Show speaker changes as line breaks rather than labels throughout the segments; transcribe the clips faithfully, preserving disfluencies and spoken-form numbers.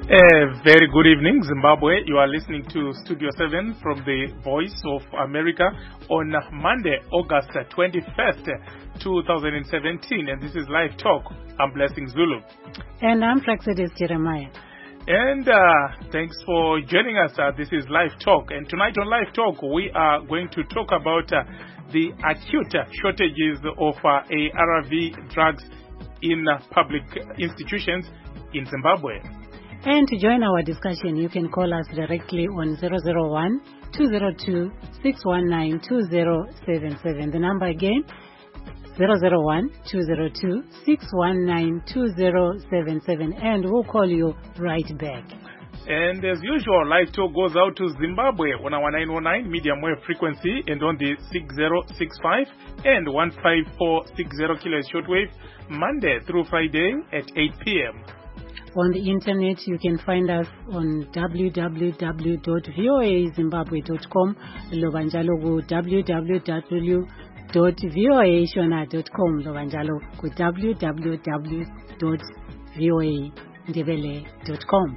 A very good evening, Zimbabwe. You are listening to Studio seven from the Voice of America on Monday, August twenty-first, twenty seventeen. And this is Live Talk. I'm Blessing Zulu.
And I'm Praxedis Jeremiah.
And uh, thanks for joining us. Uh, this is Live Talk. And tonight on Live Talk, we are going to talk about uh, the acute shortages of uh, A R V drugs in uh, public institutions in Zimbabwe.
And to join our discussion, you can call us directly on zero zero one, two zero two, six one nine, two zero seven seven. The number again, zero zero one, two zero two, six one nine, two zero seven seven. And we'll call you right back.
And as usual, Live Talk goes out to Zimbabwe on our nine oh nine medium wave frequency and on the six zero six five and one five four six zero kilohertz shortwave, Monday through Friday at eight p.m.
On the internet, you can find us on w w w dot voa zimbabwe dot com, lobanjalo ku w w w dot voa shona dot com, lobanjalo ku w w w dot voa ndebele dot com.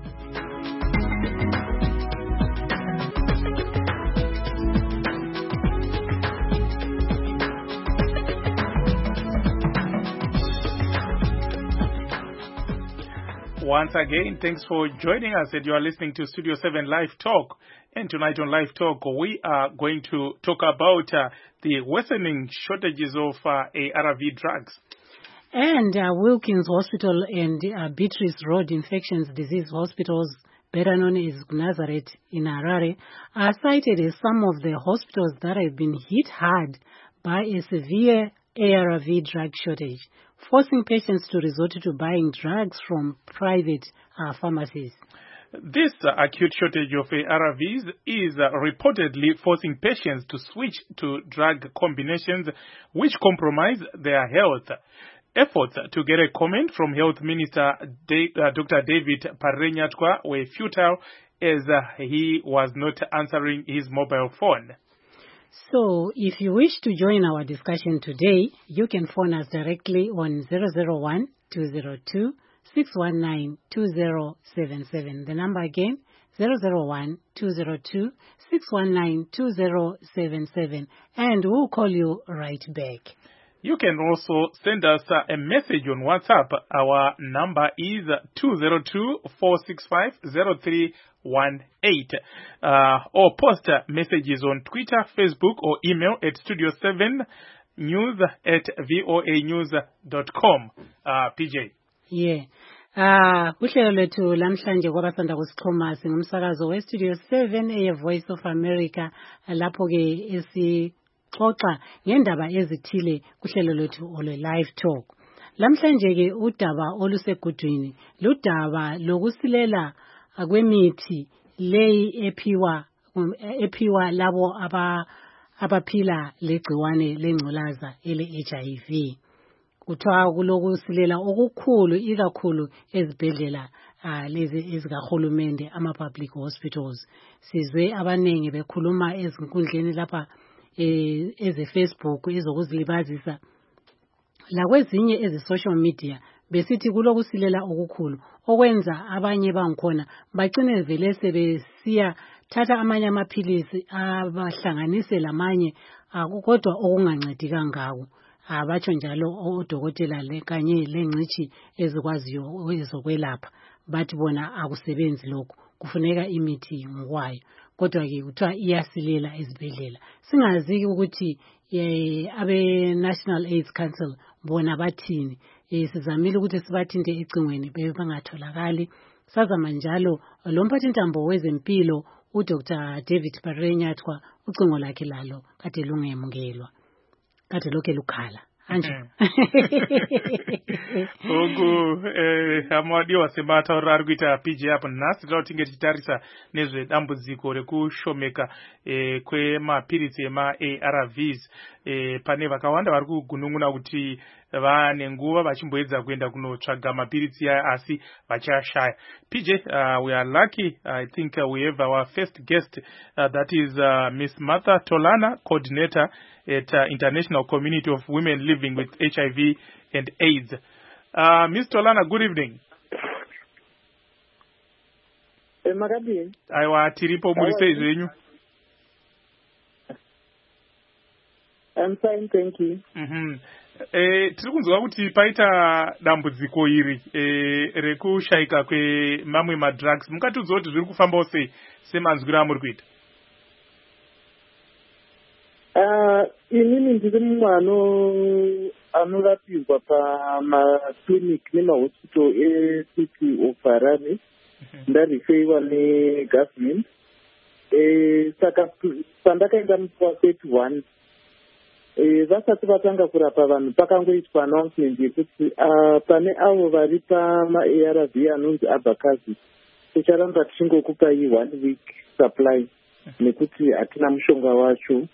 Once again, thanks for joining us, and you are listening to Studio seven Live Talk. And tonight on Live Talk, we are going to talk about uh, the worsening shortages of uh, A R V drugs.
And uh, Wilkins Hospital and uh, Beatrice Road Infections Disease Hospitals, better known as Nazareth in Harare, are cited as some of the hospitals that have been hit hard by a severe A R V drug shortage, forcing patients to resort to buying drugs from private uh, pharmacies.
This uh, acute shortage of A R Vs is uh, reportedly forcing patients to switch to drug combinations which compromise their health. Efforts to get a comment from Health Minister Da- uh, Doctor David Parenyatwa were futile as uh, he was not answering his mobile phone.
So, if you wish to join our discussion today, you can phone us directly on zero zero one, two zero two, six one nine, two zero seven seven. The number again, zero zero one, two zero two, six one nine, two zero seven seven. And we'll call you right back.
You can also send us uh, a message on WhatsApp. Our number is two zero two, four six five, zero three one eight. Uh, or post uh, messages on Twitter, Facebook, or email at studio seven news at voa news dot com. Uh, P J.
Yeah. Ah, uhlelo lwethu lamhlanje kwabasanda kusixhuma singumsakazo we Studio seven e Voice of America lapho ke esi xoxa ngendaba ezithile kuhlelo lwethu olwe Live Talk. Lamhlanje ke udaba olusegudwini ludaba lokusilela kwemithi leyi ephiwa ephiwa labo aba abaphila legciwane lengculaza ele H I V. Kuthiwa kulokusilela okukhulu ikakhulu ezibhedlela uh, lezi ezikahulumende ama public hospitals. Sizwe abanengi bekhuluma ezinkundleni lapha eh, eze Facebook ezokuzilibazisa lakwezinye eze social media besithi kulokusilela okukhulu okwenza abanye bangikhona bagcine vele sebesiya thatha amanye amaphilisi abahlanganise lamanye kodwa okungancedi kangako. Abatsho njalo odokotela le kanye lengcithi ezikwaziyo ezokwelapha bathi bona akusebenzi lokho, kufuneka imithi ngokwayo. Kodwa ke kuthiwa iyasilela ezibhedlela. Singazi ukuthi eh, abe National AIDS Council bona bathini. Eh, sizamile ukuthi sibathinte ecingweni bebangatholakali. Sazama njalo lo mphathintambo wezempilo uDoctor David Parenyatwa ucingo lakhe lalo kade lungemukelwa. Kade lokhe lukhala. Anje.
Ogu eh amadi wasemata orari kuita P J hapo nasi lauti ngetitarisa nezwe dambudziko rekushomeka eh kwemapiritsi ema A R Vs eh pane vakawanda vari kugunun'una kuti vane nguva vachimboedza kuenda kunotsvaga mapiritsi aya asi vachashaya. P J, uh, we are lucky. I think uh, we have our first guest, uh, that is uh, Miss Martha Tolana, coordinator at uh, International Community of Women Living with H I V and AIDS. Uh, Miss Tolana, good evening.
makadini?
Aiwa, tiripo muri sei zvenyu?
I'm fine, thank you.
Mhm. Eh, tiri kunzwa kuti paita dambudziko iri eh, rekushayika kwemamwe madrugs. Mukatiudza kuti zviri kufambawo sei semanzwiro amuri kuita?
Uh, inini ndiri mumwe ano anorapirwa pamaclinic nemahospital ecity of Harare. Ndarifeiwa negovernment. Eh, saka pandakaenda musi wa thirty-one vasati vatanga kurapa vanhu pakangoitwa announcement yekuti uh, pane avo vari pama-A R V anonzi abakazi ticharamba tichingokupai one week supply nekuti hatina mushonga wacho.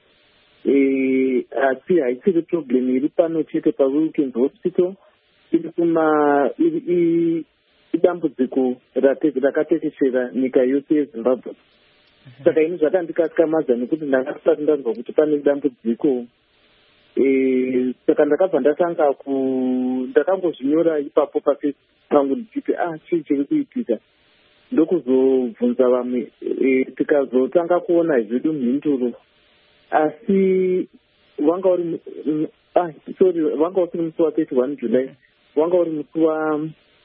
Asi haisiri problem iri pano chete paWilkins Hospital, iri kuma idambudziko rakatekeshera nyika yose yeZimbabwe. Saka ini zvakandikatyamadza nekuti ndakasati ndanzwa kuti pane dambudziko. Eh, saka ndakabva ndatanga ku ndakangozvinyora ipapo pafacebook pangu ndichiti ah chii chiri kuitika, ndokuzobvunza vamwe tikazotanga kuona zvedu mhinduro. Asi wanga uri ah sorry wanga uri musi wa thirty-one July, wanga uri musi wa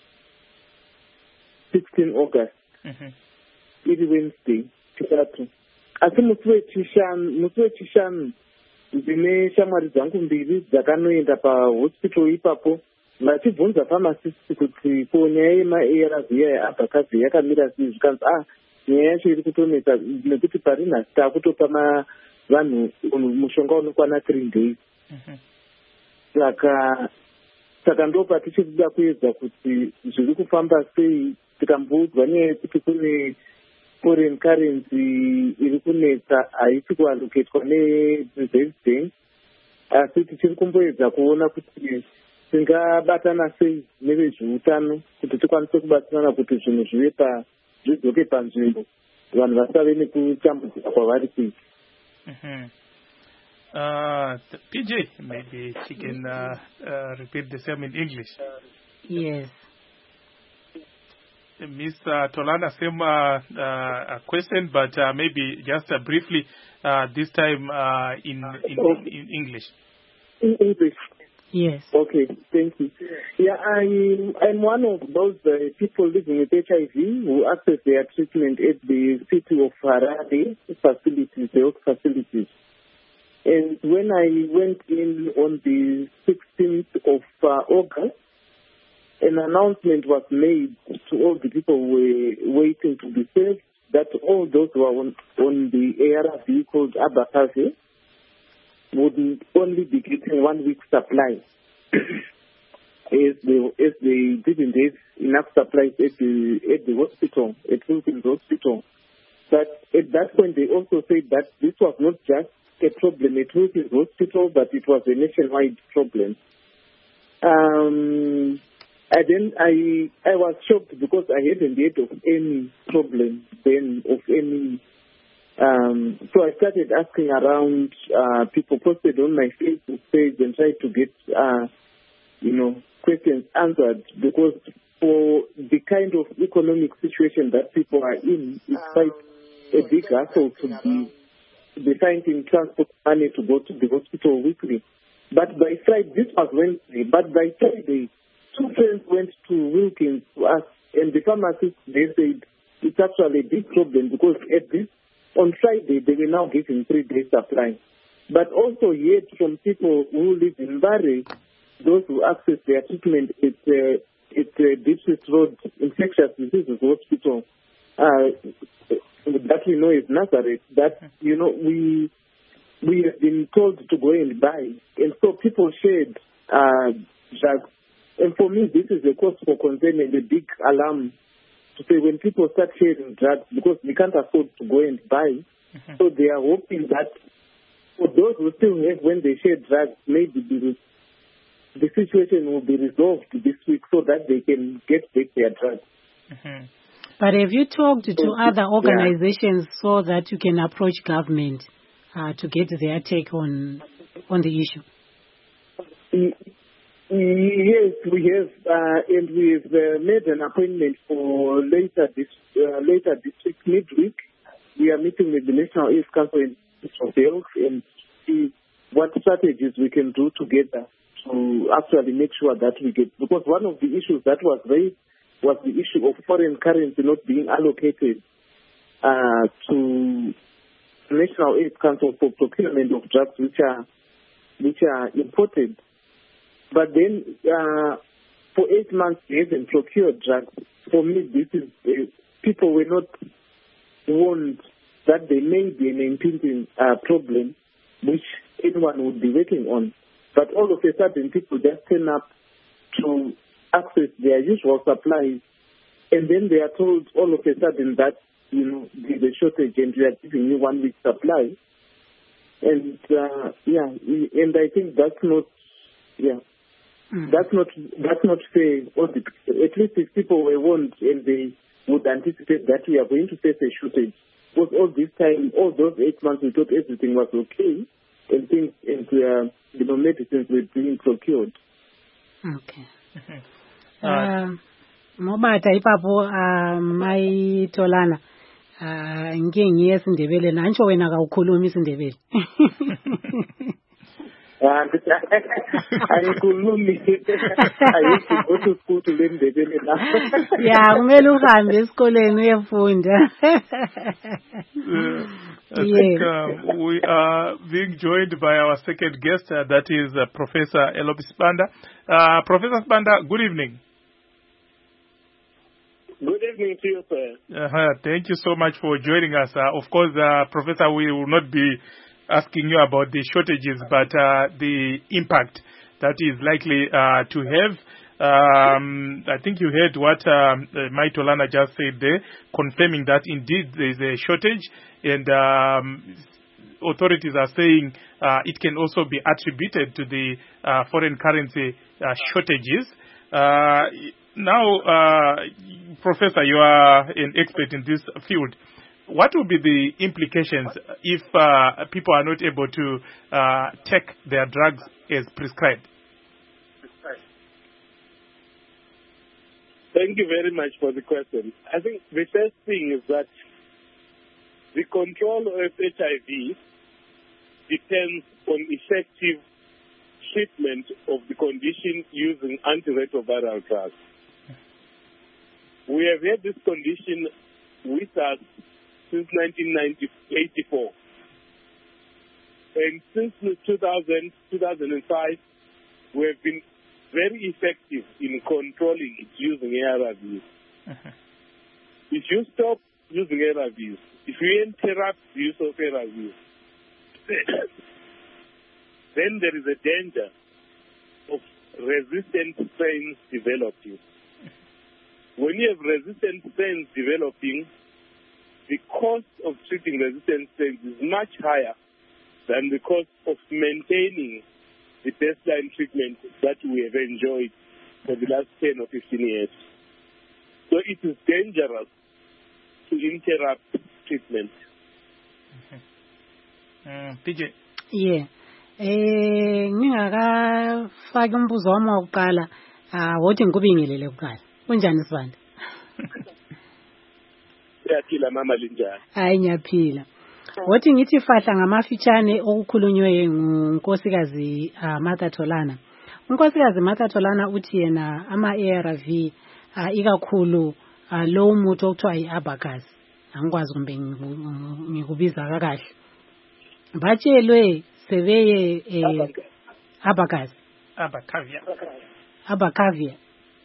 sixteen August, iri Wednesday chitatu. Asi musi wechishanu musi wechishanu ndine shamwari dzangu mbiri dzakanoenda pahospital ipapo vachibvunza pharmacist kuti ko nyaya yema-A R V yaabhakazi yakamira sei, zvikanzi ah nyaya yacho iri kutonetsa nekuti pari nhasi taakutopa vanhu mushonga unokwana three days. Saka saka ndo patichiri kuda kuedza kuti zviri kufamba sei, tikamboudzwa nyaya yekuti kune foreign currency iri kunetsa haisi kualloketwa nereserve bank, asi tichiri kumboedza kuona kuti tingabatana sei nevezveutano kuti tikwanise kubatsirana kuti zvinhu zvive pa zvidzoke panzvimbo, vanhu vasave nekutambudzika kwavari kuita.
Mm-hmm. Uh, P J, maybe she can uh, uh, repeat the same in English.
Yes.
Miss Uh, Tolana, same uh, uh, question, but uh, maybe just uh, briefly, uh, this time uh, in, in, in, in English.
In English?
Yes.
Okay, thank you. Yeah, I'm, I'm one of those uh, people living with H I V who access their treatment at the city of Harare facilities, the health facilities. And when I went in on the sixteenth of uh, August, an announcement was made to all the people who were waiting to be served that all those who are on, on the A R V called Abakazi would only be getting one week supply as they as they didn't have enough supplies at the at the hospital, at Wilkins Hospital. But at that point they also said that this was not just a problem at Wilkins Hospital, but it was a nationwide problem. Um I then I I was shocked because I hadn't heard of any problem then, of any. Um, so I started asking around. Uh, people posted on my Facebook page and tried to get uh, you know questions answered, because for the kind of economic situation that people are in, it's quite a big hassle to be, to be finding transport money to go to the hospital weekly. But by Friday, this was Wednesday, but by Friday, two friends went to Wilkins to ask, and the pharmacist, they said it's actually a big problem because at this, on Friday, they were now giving three days supply. But also yet from people who live in Bari, those who access their treatment at, uh, at uh, District Road Infectious Diseases Hospital, uh, that we know is Nazareth, that, you know, we we have been told to go and buy. And so people shared uh, drugs. And for me, this is a cause for concern and a big alarm to say when people start sharing drugs, because we can't afford to go and buy. Mm-hmm. So they are hoping that for those who still have, when they share drugs, maybe the, the situation will be resolved this week so that they can get back their drugs.
Mm-hmm. But have you talked to so, other organizations yeah. so that you can approach government uh, to get their take on on the issue?
Yes, we have, uh, and we've uh, made an appointment for later this uh, later this week, midweek. We are meeting with the National AIDS Council and Ministry of Health and see what strategies we can do together to actually make sure that we get, because one of the issues that was raised was the issue of foreign currency not being allocated uh, to the National AIDS Council for procurement of drugs which are which are imported. But then, uh, for eight months, they haven't procured drugs. For me, this is, uh, people were not warned that there may be an impending uh, problem which anyone would be working on. But all of a sudden, people just turn up to access their usual supplies, and then they are told all of a sudden that, you know, there's a shortage and we are giving you one week supply. And, uh, yeah, and I think that's not, yeah. Mm. That's not that's not fair. At least if people were warned and they would anticipate that we are going to face a shortage. Because all this time, all those eight months, we thought everything was okay, and things and uh, you know, medicines were being procured.
Okay. um, Mobata ipapo mai Tolana ngeke ngiye siNdebele nantsho wena akawukhulumi isiNdebele.
I used to go to school to learn Ndebele now.
Yeah, kumele uhambe esikoleni uyefunda.
I think uh, we are being joined by our second guest, uh, that is uh, Professor Elope Sibanda. Uh, Professor Sibanda, good evening.
Good evening to you, sir.
Uh-huh. Thank you so much for joining us. Uh, of course, uh, Professor, we will not be asking you about the shortages, but uh, the impact that is likely uh, to have. Um, I think you heard what um, uh, Mai Tolana just said there, confirming that indeed there is a shortage, and um, authorities are saying uh, it can also be attributed to the uh, foreign currency uh, shortages. Uh, now, uh, Professor, you are an expert in this field. What will be the implications if uh, people are not able to uh, take their drugs as prescribed?
Thank you very much for the question. I think the first thing is that the control of H I V depends on effective treatment of the condition using antiretroviral drugs. We have had this condition with us since nineteen eighty-four. And since two thousand, two thousand five, we have been very effective in controlling it using A R Vs. Uh-huh. If you stop using A R Vs, if you interrupt the use of A R Vs, then there is a danger of resistant strains developing. When you have resistant strains developing, the cost of treating resistant strains is much higher than the cost of maintaining the baseline treatment that we have enjoyed for the last ten or fifteen years. So it is dangerous to interrupt treatment.
Mm-hmm. uh, P J.
Yeah. Eh ngingakafaki umbuzo wami wokuqala ah wothi ngikubingelele kuqala. Kunjani Sibanda?
Siyaphila mama linjani?
Hayi ngiyaphila. Wothi ngithi fahla ngamafitshane okukhulunywe ngunkosikazi Martha Tolana. Unkosikazi Martha Tolana uthi yena ama A R V ikakhulu lo muthi okuthiwa iAbacus. Angikwazi kumbe ngikubiza kakahle. Batshelwe sebeye Abacus.
Abacavia.
Abacavia.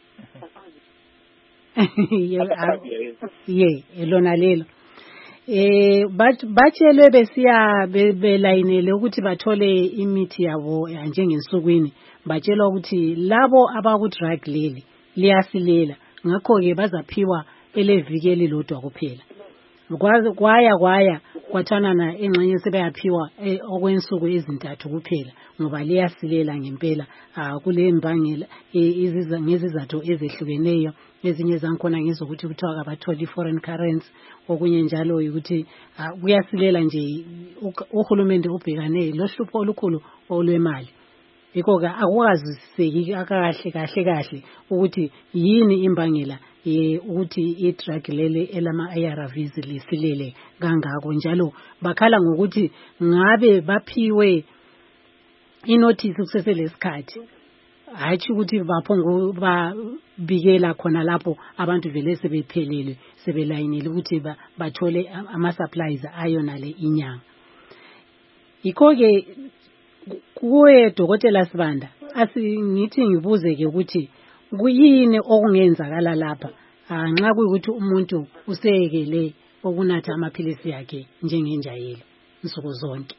Ye, elona lelo. Eh batshelwe besiya belayinele ukuthi bathole imithi yabo njengensukwini, batshelwa ukuthi labo abaku drug leli liyasilela, ngakho ke bazaphiwa eleviki elilodwa kuphela. Kwaze kwaya kwaya kwathana na engxenye sebeyaphiwa okwensuku ezintathu kuphela ngoba liyasilela ngempela kule mbangela iziza ngezizathu ezehlukeneyo, ezinye zankhona ngizokuthi kuthiwa abatholi foreign currency, okunye njalo ukuthi kuyasilela nje uhulumende ubhekane lohlupho olukhulu olwemali. yikho ke akukaziseki akahle kahle kahle ukuthi yini imbangela eh ukuthi i-drug lele elama A R Vs lisilele kangako njalo bakhala ngokuthi ngabe baphiwe inotice kuseselesikhathi hayi ukuthi baphongo babikela khona lapho abantu vele sebephelele sebelayinile ukuthi bathole ama supplies ayona le inyanga. Yikho ke kuwe Dokotela Sibanda asingithi ngibuze ke ukuthi kuyini okungenzakala lapha nxa kuyikuthi umuntu useyekele okunatha amaphilisi yakhe njengenjayelo insuku zonke.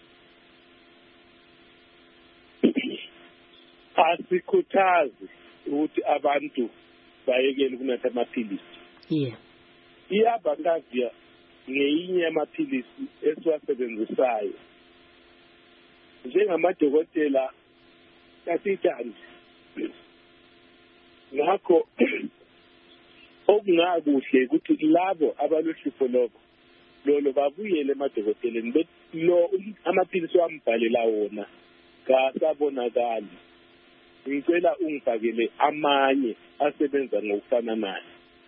Asikhuthazi ukuthi abantu bayekele ukunatha amaphilisi.
Yeah.
Iyabangazia ngeyinye amaphilisi esiwasebenzisayo. Njengamadokotela kasithandi. Ngakho okungakuhle ukuthi labo abalohlupho lokho lolo babuyele emadokoteleni bethi lo amaphilisi wambhalela wona kasabonakali. Ngicela ungifakele amanye asebenza ngokufana naye.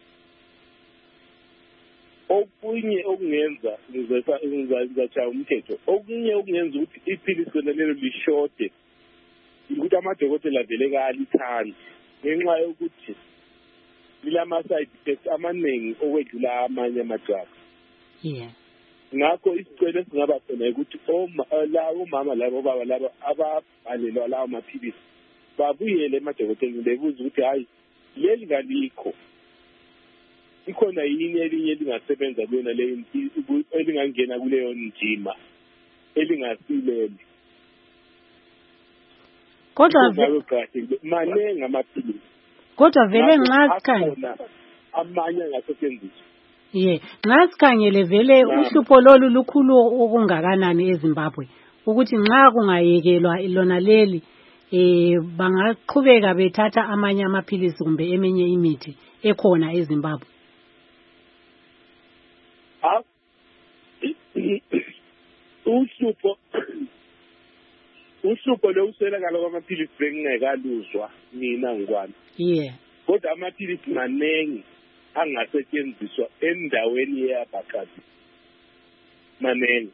Okunye okungenza ngizotha ngizathatha umthetho okunye okungenza ukuthi iphilisi lelo lishode ukuthi amadokotela vele kalithandi ngenxa yokuthi lilama side effects amaningi okwedlula amanye amadrug.
Yeah.
Ngakho isicelo esingaba khona ukuthi lawo mama labo baba laba ababhalelwa lawo maphilisi babuyele emadokoteleni bebuza ukuthi hayi leli ngalikho ikhona yini elinye elingasebenza kuyona le elingangena kuleyo njima elingasileli.
Kodwa
manengi amaphilisi
kodwa vele nxa sikhangele
amanye angasetshenziswa.
Yeah, nxa sikhangele vele uhlupho lolu lukhulu okungakanani eZimbabwe ukuthi nxa kungayekelwa lona leli eh bangaqhubeka bethatha amanye amaphilisi kumbe eminye imithi ekhona eZimbabwe.
Ah uhlupho uhlupho lo uswelakala kwamaphilisi bengingekaluzwa mina ngokwami.
Yeah.
Kodwa amaphilisi manengi angasetshenziswa endaweni yabakati manengi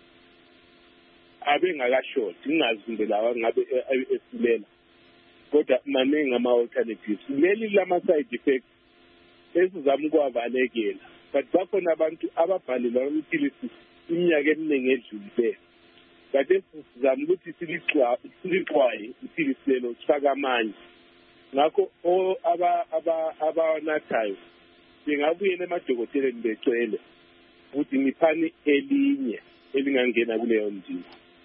abe ngakashoti ngingazi kumbe lawa ngabe esilela kodwa manengi ama alternatives leli lama side effects esizama ukwabalekela but bakhona abantu ababhalelwa amaphilisi iminyaka eminingi edlulile kade sizama ukuthi silixwa silixwaye iphilisi lelo sifaka amanye ngakho aba aba abanathayo bengabuyela emadokoteleni becele ukuthi ngiphani elinye elingangena kuleyo ndima.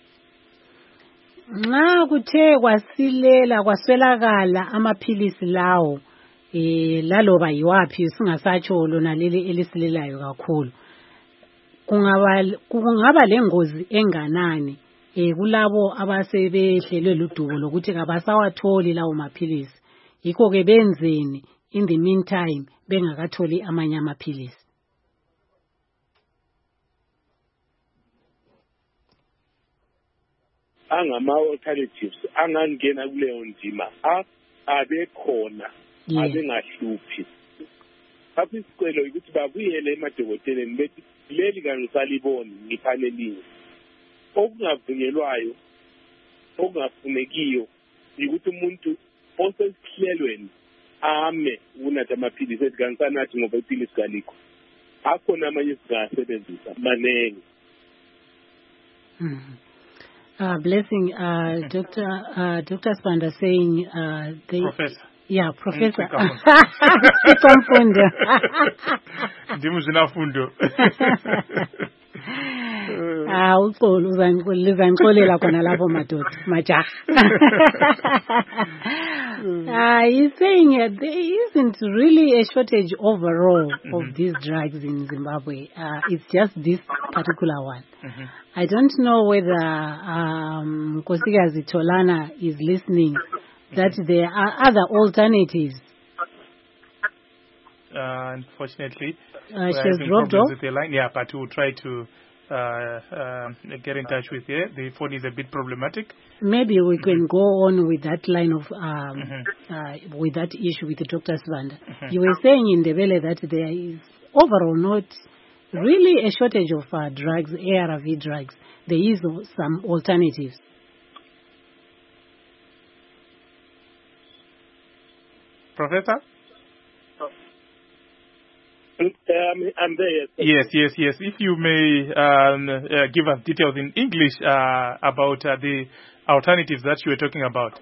Nxa kuthe kwasilela kwaswelakala amaphilisi lawo eh laloba yiwapi singasatsho lona leli elisilelayo kakhulu kungaba kungaba lengozi enganani eh kulabo abasebehlelwe ludubo lokuthi kabasawatholi lawo maphilisi yikho ke benzeni in the meantime bengakatholi amanye amaphilisi.
Angama alternatives angangena kuleyo ndima abekhona abengahluphi. Lapho isicelo ukuthi babuyele emadokoteleni bethi leli kangisaliboni ngiphanelinye okungavunyelwayo okungafunekiyo ukuthi umuntu osesihlelweni ame unatha amaphilisi ethi kangisanathi ngoba iphilisi kalikho akhona amanye singasebenzisa manengi.
Mm. Uh, blessing, uh, Doctor uh, Doctor Sibanda saying, uh, they,
Professor.
Yeah, Professor.
Sikamfundo. Ndimuzinafundo.
Ah, uxolo uzangicolela khona lapho madoda majaha. Ah, he's saying uh, there isn't really a shortage overall mm-hmm. of these drugs in Zimbabwe. Uh, it's just this particular one. Mm-hmm. I don't know whether um, Nkosikazi Tolana is listening, that there are other alternatives.
Uh, unfortunately,
uh, she has dropped off.
With the line. Yeah, but we'll try to uh, uh, get in touch with you. The phone is a bit problematic.
Maybe we
Mm-hmm.
can go on with that line of, um,
Mm-hmm.
uh, with that issue with the Doctor Sibanda.
Mm-hmm.
You were saying in Ndebele that there is overall not really a shortage of uh, drugs, A R V drugs. There is some alternatives.
Professor?
Um, I'm there.
Yes, yes, yes. If you may um, uh, give us details in English uh, about uh, the alternatives that you were talking about.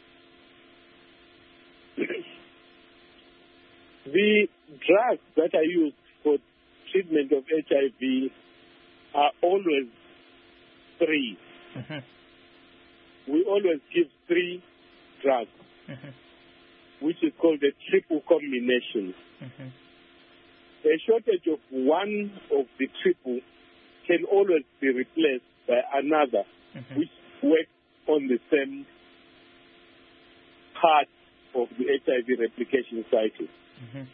The drugs that are used for treatment of H I V are always three. Mm-hmm. We always give three drugs, mm-hmm. which is called a triple combination. Mm-hmm. A shortage of one of the triple can always be replaced by another, mm-hmm. which works on the same part of the H I V replication cycle. Mm-hmm.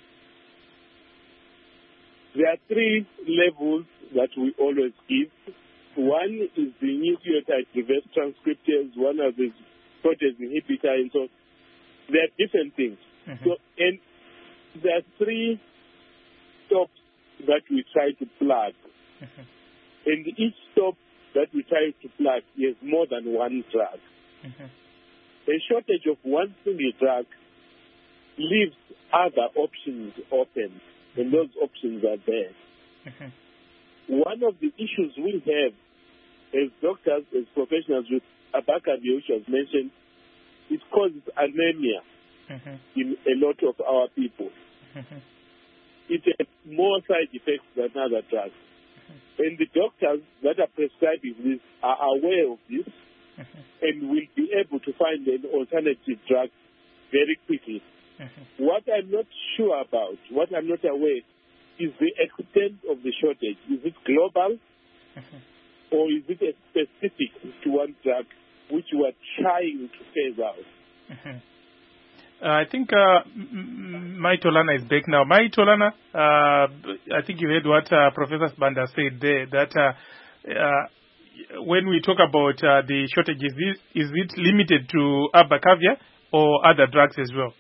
There are three levels that we always give. One is the nucleotide reverse transcriptase, one is the protease inhibitor, and so there are different things. Mm-hmm. So, and there are three stops that we try to plug. Mm-hmm. And each stop that we try to plug has more than one drug. Mm-hmm. A shortage of one single drug leaves other options open, and those options are there. Mm-hmm. One of the issues we have as doctors, as professionals with Abacavir, which was mentioned, it causes anemia mm-hmm. in a lot of our people. Mm-hmm. It has more side effects than other drugs. Mm-hmm. And the doctors that are prescribing this are aware of this mm-hmm. and will be able to find an alternative drug very quickly. Mm-hmm. What I'm not sure about, what I'm not aware, is the extent of the shortage. Is it global mm-hmm. or is it specific to one drug which we are trying to phase out?
Mm-hmm. Uh, I think uh, Mai Tolana is back now. Mai Tolana, uh, I think you heard what uh, Professor Sibanda said there, that uh, uh, when we talk about uh, the shortage, is it, is it limited to Abacavir or other drugs as well?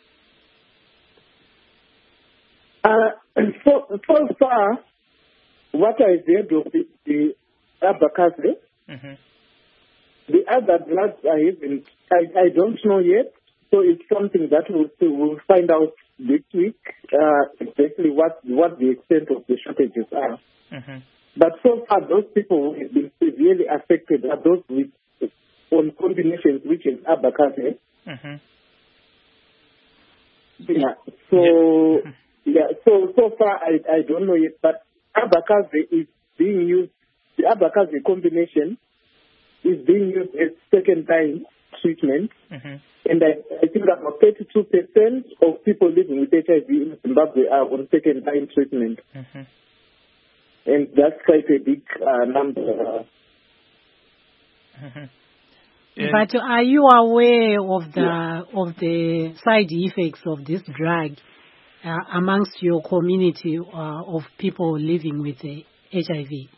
Uh, so, so far, what I've heard of the, the Abacavir, mm-hmm. the other drugs I haven't, I, I don't know yet. So it's something that we'll, we'll find out this week, uh, exactly what, what the extent of the shortages are. Mm-hmm. But so far, those people who have been severely affected are those with on combinations, which is Abacavir. Mm-hmm. Yeah. So, yeah. yeah. So so far, I I don't know yet. But Abacavir is being used. The Abacavir combination is being used as second line treatment. Mm-hmm. And I, I think about thirty-two percent of people living with H I V in Zimbabwe are on second-line treatment. Mm-hmm. And that's quite a big uh, number.
Mm-hmm. But are you aware of the yeah. of the side effects of this drug uh, amongst your community uh, of people living with uh, H I V?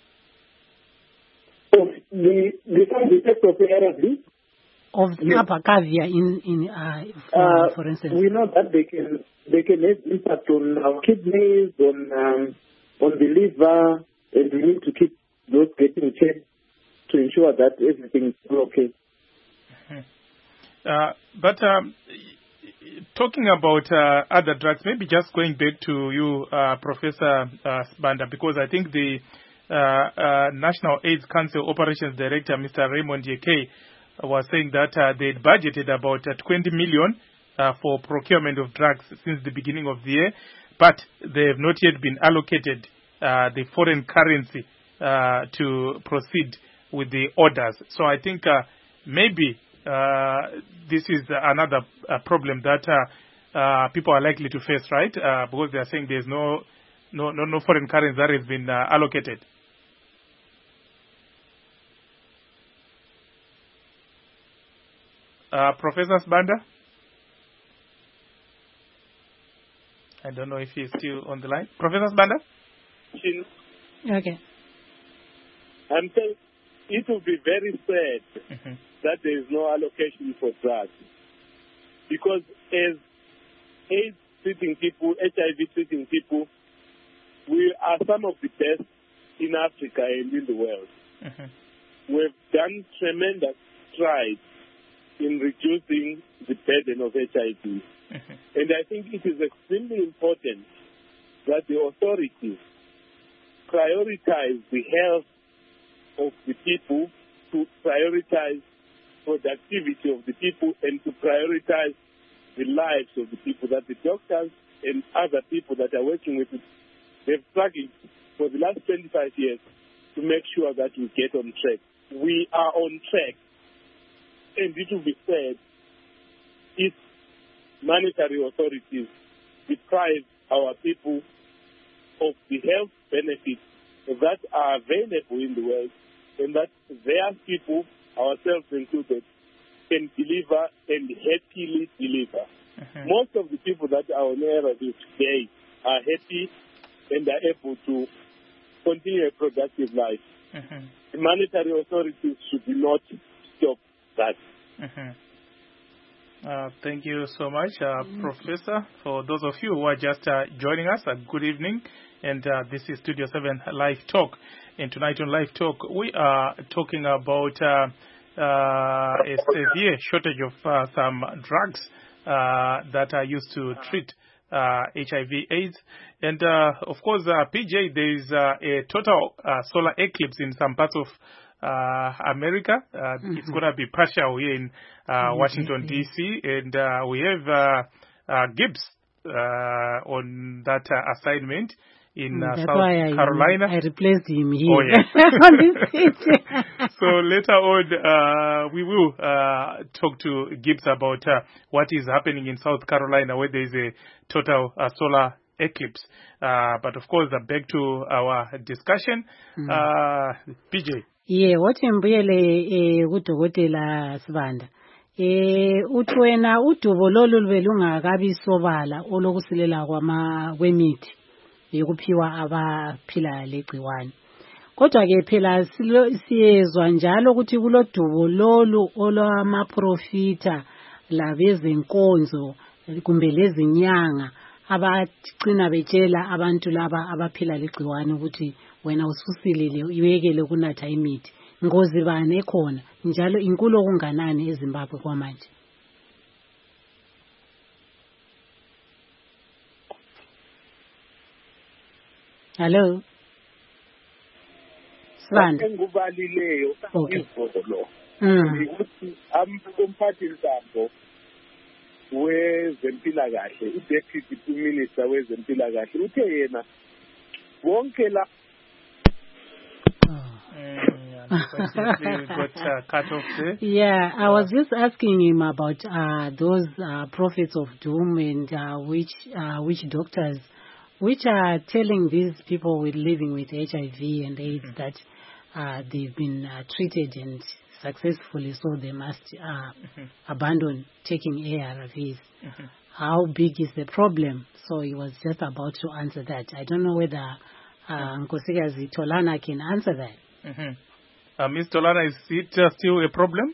So the, the side effects of A R V?
Of yes. Abacavir, in in uh, for, uh, for instance,
we know that they can they can have impact on our kidneys, on um, on the liver, and we need to keep those getting checked to ensure that everything is okay.
Uh, but um, talking about uh, other drugs, maybe just going back to you, uh, Professor uh, Sibanda, because I think the uh, uh, National AIDS Council Operations Director, Mister Raymond Yekay, was saying that uh, they budgeted about uh, twenty million uh, for procurement of drugs since the beginning of the year, but they have not yet been allocated uh, the foreign currency uh, to proceed with the orders. So I think uh, maybe uh, this is another uh, problem that uh, uh, people are likely to face, right? Uh, because they are saying there's no no no, no foreign currency that has been uh, allocated. Uh, Professor Sibanda? I don't know if he's still on the line. Professor Sibanda?
Okay.
I'm saying it will be very sad
Mm-hmm.
that there is no allocation for drugs. Because as AIDS treating people, H I V treating people, we are some of the best in Africa and in the world.
Mm-hmm.
We've done tremendous strides in reducing the burden of H I V.
Mm-hmm.
And I think it is extremely important that the authorities prioritize the health of the people, to prioritize productivity of the people, and to prioritize the lives of the people, that the doctors and other people that are working with it, they've struggled for the last twenty-five years to make sure that we get on track. We are on track, and it will be said if monetary authorities deprive our people of the health benefits that are available in the world, and that their people, ourselves included, can deliver and happily deliver. Mm-hmm. Most of the people that are on A R Vs today are happy and are able to continue a productive life. Mm-hmm. The monetary authorities should not stop that.
Mm-hmm. Uh, thank you so much, uh, mm-hmm. Professor. For those of you who are just uh, joining us, uh, good evening. And uh, this is Studio seven Live Talk. And tonight on Live Talk, we are talking about uh, uh, a severe shortage of uh, some drugs uh, that are used to treat uh, H I V AIDS. And, uh, of course, uh, P J, there is uh, a total uh, solar eclipse in some parts of uh, America. Uh, mm-hmm. It's going to be partial here in uh, mm-hmm. Washington, D C. And uh, we have uh, uh, Gibbs uh, on that uh, assignment in uh,
That's
South
why I,
Carolina.
I replaced him here.
Oh, yeah.
On this page.
So later on, uh, we will uh, talk to Gibbs about uh, what is happening in South Carolina, where there is a total uh, solar eclipse. Uh, but of course, uh, back to our discussion. Mm. Uh, P J.
Yeah, what mbuyele kudokotela Sibanda. Eh uthi wena udubo lolu lubelungakabi sobala olokusilela kwama kwemithi yokuphiwa abaphila legciwane. Kodwa ke phela siyezwa njalo ukuthi kulodubo lolu olwama profita labezenkonzo kumbe lezinyanga abacina betshela abantu laba abaphila legciwane ukuthi wena ususilile uyekele kunatha imithi. Ngozi bani ekhona njalo inkulu okunganani eZimbabwe kwamanje? Hello. Sibanda.
Engubalileyo izolo.
Mm.
Ukuthi umphathi ntambo wezempilakahle, uDeputy Minister wezempilakahle uthe yena wonke la
got uh, cut off there.
Yeah, I was just asking him about uh, those uh, prophets of doom and uh, which uh, which doctors which are telling these people with living with H I V and AIDS mm-hmm. that uh, they've been uh, treated and successfully, so they must uh, mm-hmm. abandon taking A R Vs. Mm-hmm. How big is the problem? So he was just about to answer that. I don't know whether uh, Nkosikazi Tolana can answer that.
Mm-hmm. Uh, Miz Tolana, is it uh, still a problem?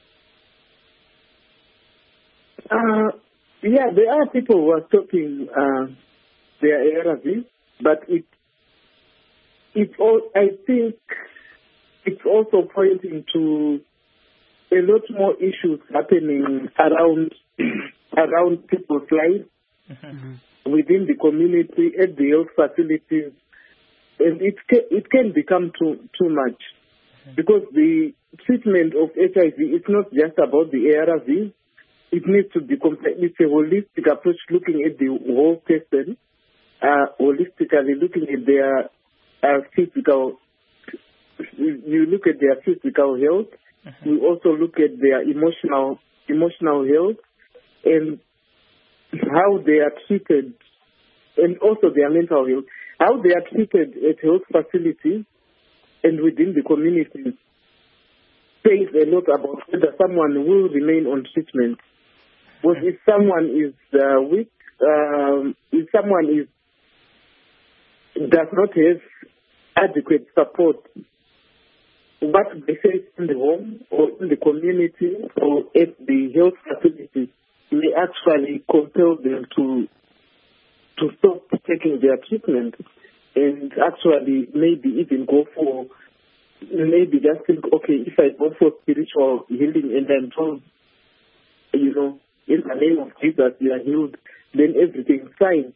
Uh, yeah, there are people who are stopping uh, their A R Vs, but it, it's all, I think it's also pointing to a lot more issues happening around around people's lives, mm-hmm. within the community, at the health facilities, and it can, it can become too too much. Because the treatment of H I V is not just about the A R V. It needs to be complete. It's a holistic approach, looking at the whole person, uh, holistically looking at their uh, physical. You look at their physical health. Uh-huh. We also look at their emotional emotional health and how they are treated, and also their mental health. How they are treated at health facilities and within the community says a lot about whether someone will remain on treatment. But if someone is uh, weak, um, if someone is does not have adequate support what they face in the home or in the community or at the health facility may actually compel them to to stop taking their treatment and actually maybe even go for, maybe just think, okay, if I go for spiritual healing and I'm told, you know, in the name of Jesus you are healed, then everything's fine.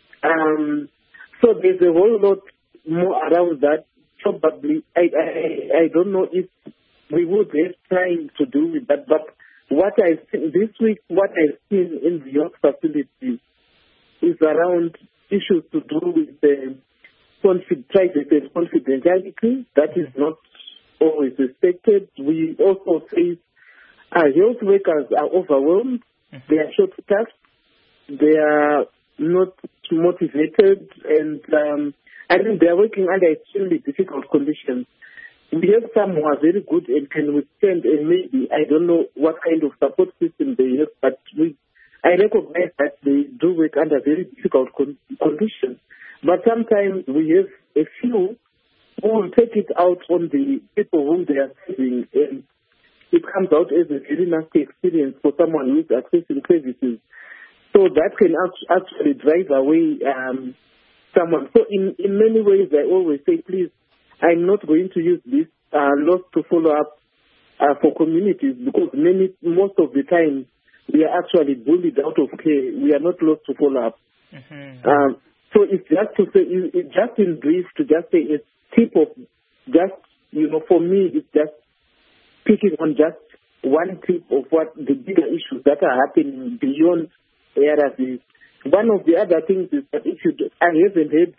Um, so there's a whole lot more around that. Probably, I, I I don't know if we would have time to do with that, but what I've seen this week, what I've seen in the York facility is around issues to do with the confid- private and confidentiality. That is not always respected. We also face our health workers are overwhelmed. Mm-hmm. They are short-staffed. They are not motivated, and um, I think they are working under extremely difficult conditions. We have some who are very good and can withstand, and maybe, I don't know what kind of support system they have, but we, I recognize that they do work under very difficult con- conditions. But sometimes we have a few who will take it out on the people whom they are serving, and it comes out as a very nasty experience for someone who is accessing services. So that can actually drive away um, someone. So in, in many ways, I always say, please, I'm not going to use this uh, loss to follow up uh, for communities, because many, most of the time we are actually bullied out of care. We are not lost to follow up. Mm-hmm. Um, so it's just to say, it's just in brief, to just say a tip of just, you know, for me, it's just picking on just one tip of what the bigger issues that are happening beyond A R Vs. One of the other things is that if you, do, I haven't had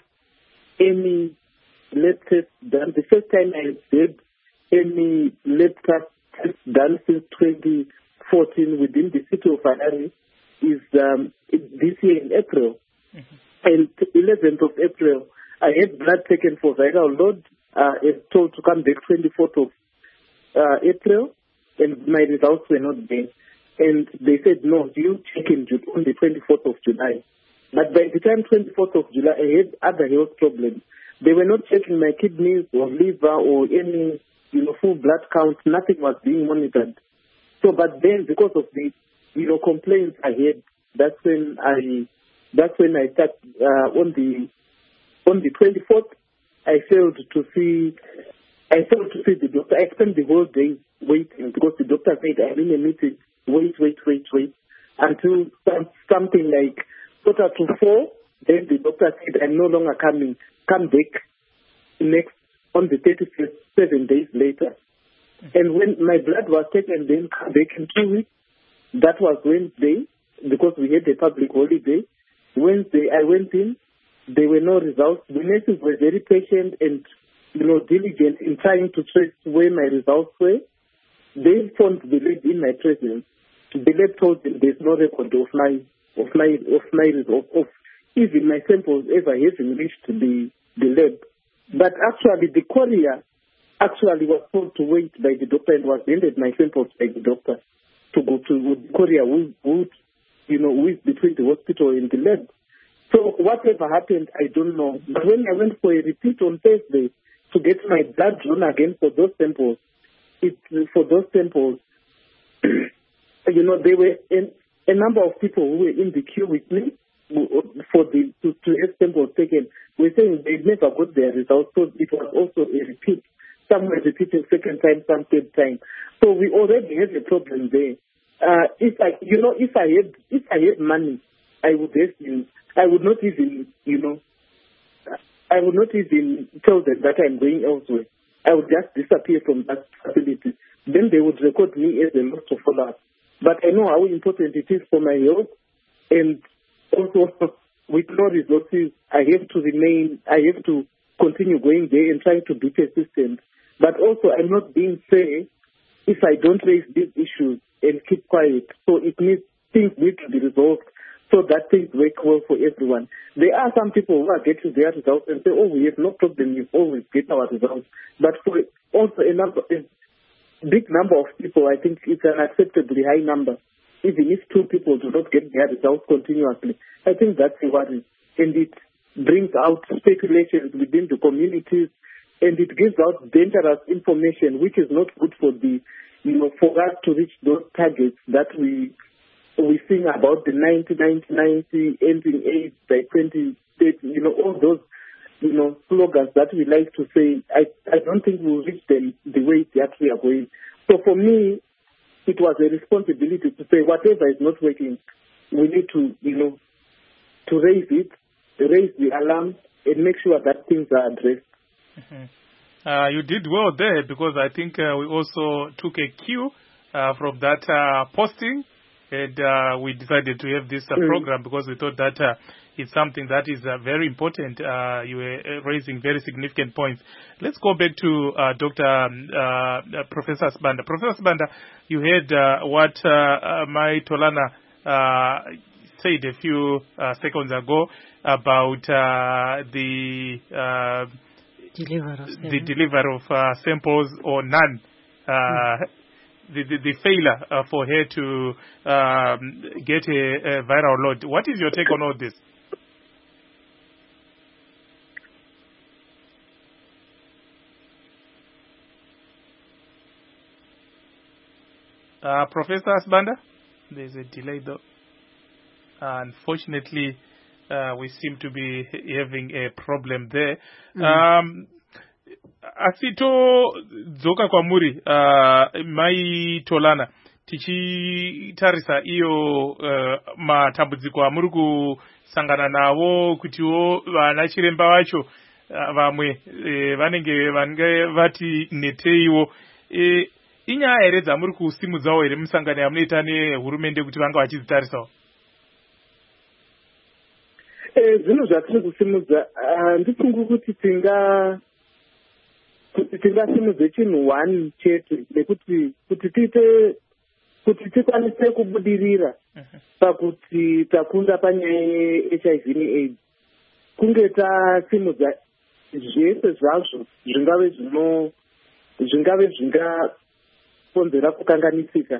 any lab tests done. The first time I did any lab tests done since twenty fourteen within the city of Harare is um, this year in April. Mm-hmm. And eleventh of April, I had blood taken for viral load. Uh, and told to come back twenty-fourth of uh, April, and my results were not there. And they said, no, you check in on the twenty-fourth of July. But by the time twenty-fourth of July, I had other health problems. They were not checking my kidneys or liver or any, you know, full blood count. Nothing was being monitored. So, but then because of the, you know, complaints I had, that's when I, that's when I started uh, on the, on the twenty-fourth. I failed to see, I failed to see the doctor. I spent the whole day waiting because the doctor said, I'm in a meeting. Wait, wait, wait, wait, until some, something like quarter to four. Then the doctor said, I'm no longer coming. Come back next on the thirty-first, seven days later. And when my blood was taken, then come back in two weeks. That was Wednesday, because we had a public holiday. Wednesday, I went in. There were no results. The nurses were very patient and, you know, diligent in trying to trace where my results were. They phoned the lab in my presence. The lab told them there's no record of my of my of my of, of even my samples ever having reached the the lab. But actually, the courier actually was told to wait by the doctor and was handed my samples by the doctor to go to the courier who, who you know, who is between the hospital and the lab. So whatever happened, I don't know. But when I went for a repeat on Thursday to get my blood drawn again for those samples, it for those samples, you know, there were a, a number of people who were in the queue with me for the to, to have samples taken. We're saying they never got their results, so it was also a repeat. Some were repeating second time, some third time. So we already have a problem there. Uh, if I, you know, if I had if I had money, I would have been. I would not even, you know, I would not even tell them that I'm going elsewhere. I would just disappear from that facility. Then they would record me as a loss to follow up. But I know how important it is for my health, and also with no resources, I have to remain, I have to continue going there and trying to be persistent. But also, I'm not being fair if I don't raise these issues and keep quiet. So it needs, things need to be resolved so that things work well for everyone. There are some people who are getting their results and say, oh, we have no problem, we always get our results. But for also a number, a big number of people, I think it's an acceptably high number. Even if two people do not get their results continuously, I think that's a worry. And it brings out speculations within the communities. and it gives out dangerous information, which is not good for the, you know, for us to reach those targets that we we sing about, the ninety ninety ninety ending AIDS by twenty thirty, you know, all those, you know, slogans that we like to say. I, I don't think we'll reach them the way that we are going. So for me, it was a responsibility to say whatever is not working, we need to, you know, to raise it, raise the alarm, and make sure that things are addressed.
Mm-hmm. Uh, you did well there, because I think uh, we also took a cue uh, from that uh, posting, and uh, we decided to have this uh, mm. program because we thought that uh, it's something that is uh, very important. Uh, you were raising very significant points. Let's go back to uh, Doctor Um, uh, Professor Sibanda. Professor Sibanda, you heard uh, what uh, uh, Mai Tolana uh, said a few uh, seconds ago about uh, the uh,
deliver
the delivery of uh, samples or none. Uh, mm. The, the, the failure uh, for her to um, get a, a viral load. What is your take on all this? Uh, Professor Sibanda? There's a delay though. Uh, unfortunately, uh, we seem to be having a problem there. Mm. Um, Asito dzoka kwamuri uh, Mai Tolana tichitarisa iyo uh, matambudziko amuri kusangana nawo kutiwo vana chiremba vacho uh, vamwe uh, vanenge vange vati neteiwo uh, inyaya here dzamuri kusimudzawo here musangano yamunoita nehurumende kuti vanga vachizitarisawo?
Zvinhu zvatiri kusimudza handifungi kuti tinga kuti tingasimudze chinhu one chete, nekuti kuti tiite kuti tikwanise kubudirira pakuti takunda panyaya ye-H I V ne-AIDS, kunge tasimudza zvese zvazvo zvingave zvino zvingave zvingakonzera kukanganisika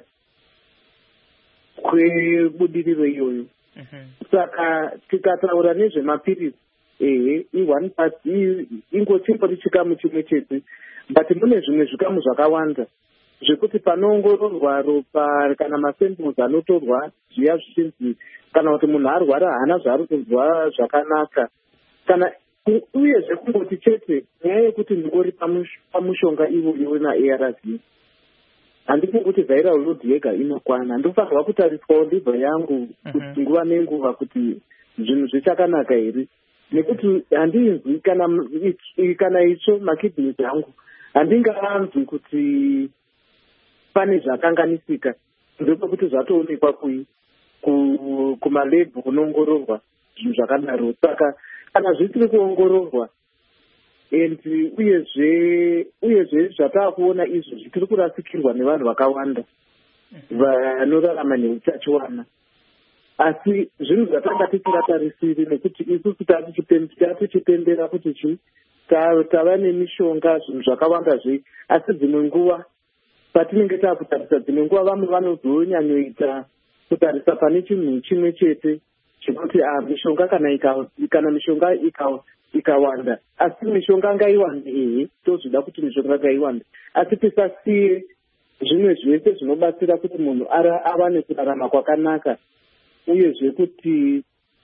kwebudiriro iyoyo. Saka tikataura nezvemapirisi, ehe, i-one part ingochimbori chikamu chimwe chete, but mune zvimwe zvikamu zvakawanda zvekuti panoongororwa ropa kana masamples anotorwa zviya zvichinzi kana kuti munhu arwara haana zvaari kunzwa zvakanaka, kana uyezve kungoti chete nyaya yekuti ndingori pamushonga iwoyo na-A R V, handifungi kuti viral load yega inokwana. Ndofanirwa kutariswawo livha yangu kuti nguva nenguva kuti zvinhu zvichakanaka here, nekuti handinzwi kana kana itsvo makidneys angu handingaanzwi kuti pane zvakanganisika ndepekuti zvatoonekwa kui kumalebhu kunoongororwa zvinhu zvakadaro. Saka kana zvisiri kuongororwa and uyezve uyezve zvataakuona izvo tiri kurasikirwa nevanhu vakawanda vanorarama neutachiwana, asi zvinhu zvatanga tisingatarisiri nekuti isusu tatichipembera kuti chi tava nemishonga zvinhu zvakawandazve, asi dzimwe nguva patinenge taakutarisa dzimwe nguva vamwe vanozonyanyoita kutarisa pane chinhu chimwe chete chekuti mishonga kana kana mishonga ikawanda, asi mishonga ngaiwande, ehe tozvida kuti mishonga ngaiwande, asi tisasiye zvimwe zvese zvinobatsira kuti munhu ava nekurarama kwakanaka uyezve kuti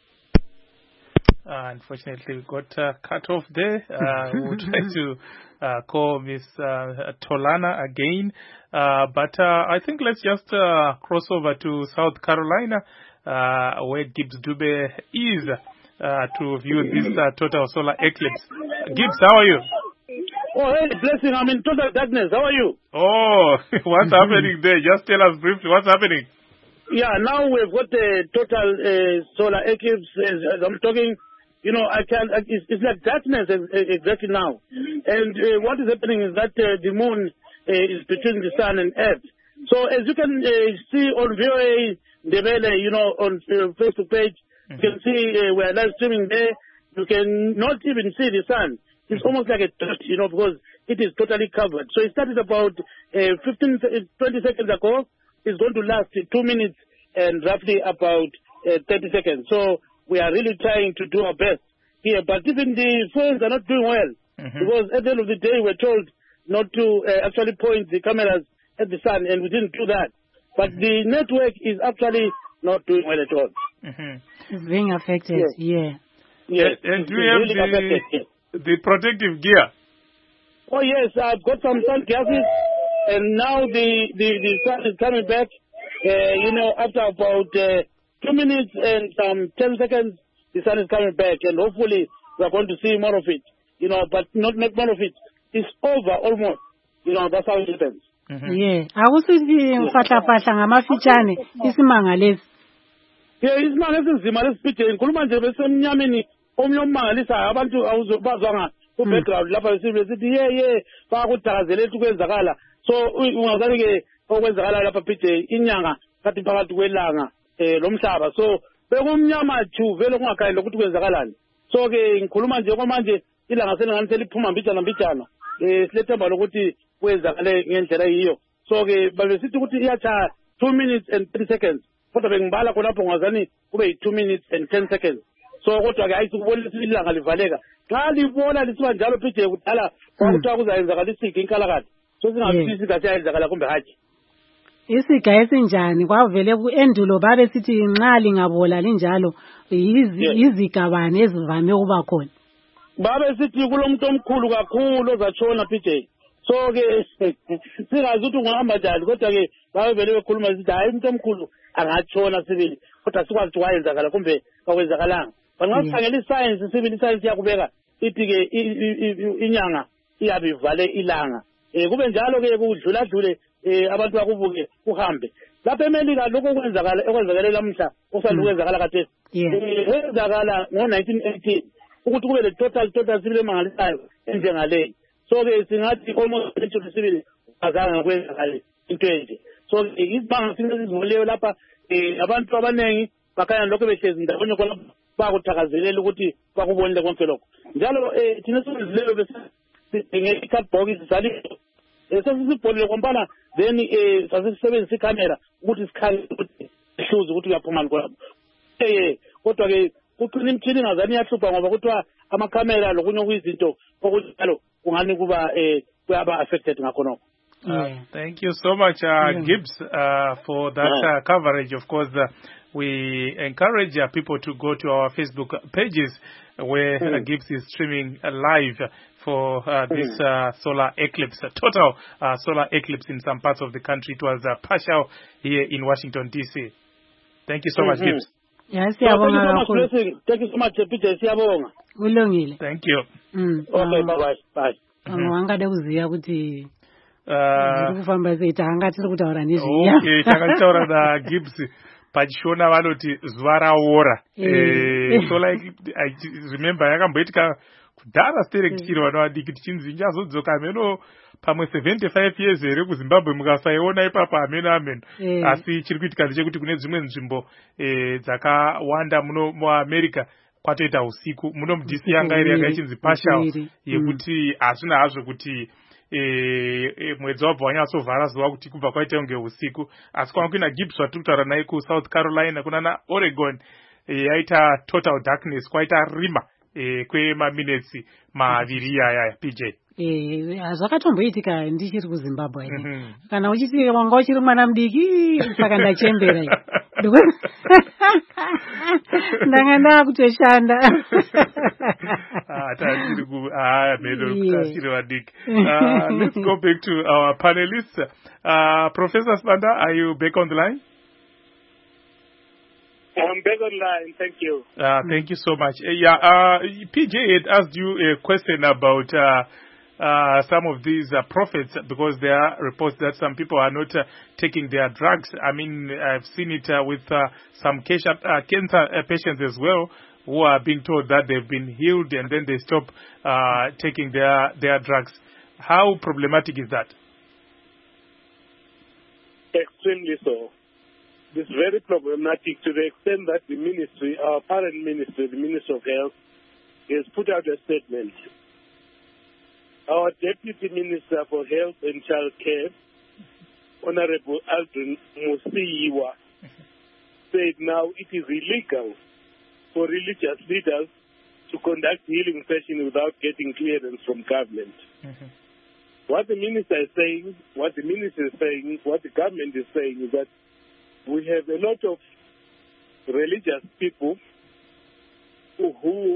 Uh, unfortunately, we got uh, cut off there. Uh, we'll try to uh, call Miss uh, Tolana again. Uh, but uh, I think let's just uh, cross over to South Carolina, uh, where Gibbs Dube is uh, to view this uh, total solar eclipse. Gibbs, how are you?
Oh, hey, blessing. I'm in total darkness. How are you?
Oh, what's happening there? Just tell us briefly what's happening.
Yeah, now we've got the total uh, solar eclipse. As, as I'm talking, you know, I can. It's, it's like darkness exactly now. And uh, what is happening is that uh, the moon uh, is between the sun and earth. So as you can uh, see on V O A Ndebele, you know, on uh, Facebook page, mm-hmm. you can see uh, we are live streaming there. You can not even see the sun. It's almost like a dot, you know, because it is totally covered. So it started about uh, fifteen, twenty seconds ago. It's going to last two minutes and roughly about uh, thirty seconds. So we are really trying to do our best here. But even the phones are not doing well. Mm-hmm. Because at the end of the day, we're told not to uh, actually point the cameras at the sun, and we didn't do that. But mm-hmm. the network is actually not doing well at all.
Mm-hmm. It's being affected, yes. yeah.
Yes.
And, and do you have
really
the,
affected, yes.
the protective gear?
Oh, yes, I've got some sun glasses, and now the, the, the sun is coming back, uh, you know, after about uh, two minutes and some ten seconds, the sun is coming back, and hopefully we're going to see more of it, you know, but not, not more of it. It's over almost, you know, that's how it happens.
Mm-hmm. Yeah. Akusithi mfatla-fatla ngamafitshane isimanga lesi.
Yeah, isimanga esinzima lesipideni. Ngikhuluma nje besemnyameni omnye omangalisayo abantu awuzobazwanga ku background lapha besibe sithi ye ye bakudakazela ethi kwenzakala. So ungazani ke okwenzakala lapha pide inyanga kathi phakathi kwelanga eh lomhlaba. So bekumnyama thu vele kungakhayile ukuthi kwenzakalani. So ke ngikhuluma nje kwamanje ilanga selingani seliphuma mbijana mbijana. Eh silethemba lokuthi kwenzakale ngendlela yiyo. So ke babesithi ukuthi iyacha two minutes and three seconds. Kodwa bengibala khonapho ngazani kube two minutes and ten seconds. So kodwa ke ayisukubona ilanga livaleka. Xa libona lisiba njalo phije kudala kwakuthiwa kuzayenzakala isigi inkalakade. So singafisi kathi ayenzakala kumbe hathi.
Isiga esinjani kwavele kuendulo babe sithi nxa lingabola linjalo izigabane ezivame ukuba khona.
Babe sithi kulomuntu omkhulu kakhulu ozatshona phije. So ke singazi ukuthi ungahamba njani kodwa ke babe vele bekhuluma sithi hayi umuntu omkhulu angatshona sibili kodwa sikwazi ukuthi wayenzakala kumbe akwenzakalanga. Bangakhangela iscience sibili iscience yakubeka ithi ke inyanga iyabe ivale ilanga. Eh kube njalo ke kudlula dlule eh abantu bakubuke uhambe. Lapha eMelika lokho kwenzakala ekwenzakala lamhla osanda kwenzakala kade. Kwenzakala ngo nineteen eighteen ukuthi kube le total total sibili emangalisayo enjengale. So ke singathi almost into sibili azange kwenzakala into enje. So isibanga sinesizimuleyo lapha eh abantu abanengi bakhanya lokho behlezi ndawonye khona bakuthakazelela ukuthi bakubonile konke lokho. Njalo eh thina sizileyo bese ngecardbox sali esesibonile kompana then eh sasisebenzisa icamera ukuthi sikhanye ukuthi ihluze ukuthi uyaphuma ngolapho. Eh kodwa ke kuqina imthini ngazani yahlupha ngoba kuthiwa ama-camera lokunye kuyizinto okunjalo kungani kuba eh kuyaba affected ngakho nokho.
Uh, thank you so much, uh, yeah. Gibbs, uh, for that uh, coverage. Of course, uh, we encourage uh, people to go to our Facebook pages where mm. uh, Gibbs is streaming uh, live for uh, this uh, solar eclipse, a total uh, solar eclipse in some parts of the country. It was uh, partial here in Washington, D C. Thank you so much, Gibbs.
Yes,
yeah, thank you so much, blessing. Thank you so much, Peter.
Thank you.
Mm.
Okay, bye-bye. Bye.
Angade uziya ukuthi
kufamba seita anga tiri kutaura nezviya. Okay, takataura na Gibbs pachishona vanoti zuva raora. Eh, so like I remember yakamboitika kudhara sterekitiro vanovadiki tichinzi nchazodzoka meno pamwe seventy-five years here kuZimbabwe mukasaiona ipapo ameno ameno. Asi chiri kuitika ndechekuti kune dzimwe nzvimbo dzakawanda muno muAmerica kwatoita usiku muno mu D C yanga iri yakachinzi partial yekuti hazvina hazvo kuti eh e, mwedzi wabva wanyatsovhara zuva kuti kubva kwaita unge usiku. Asi kwanga kuina Gibbs watiri kutaura naye ku South Carolina kuna na Oregon yaita total darkness kwaita rima eh kwemaminutes maviri yaya P J.
Eh zvakatomboitika ndichiri kuZimbabwe ine. Mm-hmm. Kana uchiti wanga uchiri mwana mudiki saka ndachembera. Ndangana kutoshanda.
Ah tachiri ku ah medo kashiri wadiki. Uh let's go back to our panelists. Uh Professor Sibanda, are you back on the line?
I'm back online, thank you.
Uh, thank you so much. Uh, yeah, uh, P J had asked you a question about uh, uh, some of these uh, prophets, because there are reports that some people are not uh, taking their drugs. I mean, I've seen it uh, with uh, some cancer, uh, cancer uh, patients as well, who are being told that they've been healed and then they stop uh, taking their, their drugs. How problematic is that?
Extremely so. It's very problematic to the extent that the ministry, our parent ministry, the Ministry of Health, has put out a statement. Our Deputy Minister for Health and Child Care, Honorable Aldrin Musiiwa, said now it is illegal for religious leaders to conduct healing session without getting clearance from government.
Mm-hmm.
What the minister is saying, what the minister is saying, what the government is saying is that we have a lot of religious people who, who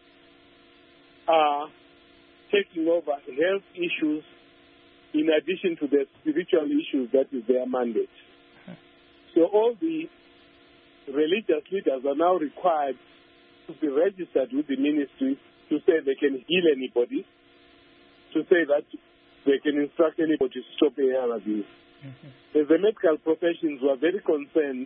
are taking over health issues in addition to the spiritual issues that is their mandate. So all the religious leaders are now required to be registered with the ministry to say they can heal anybody, to say that they can instruct anybody to stop A R Vs. Mm-hmm. The medical professions were very concerned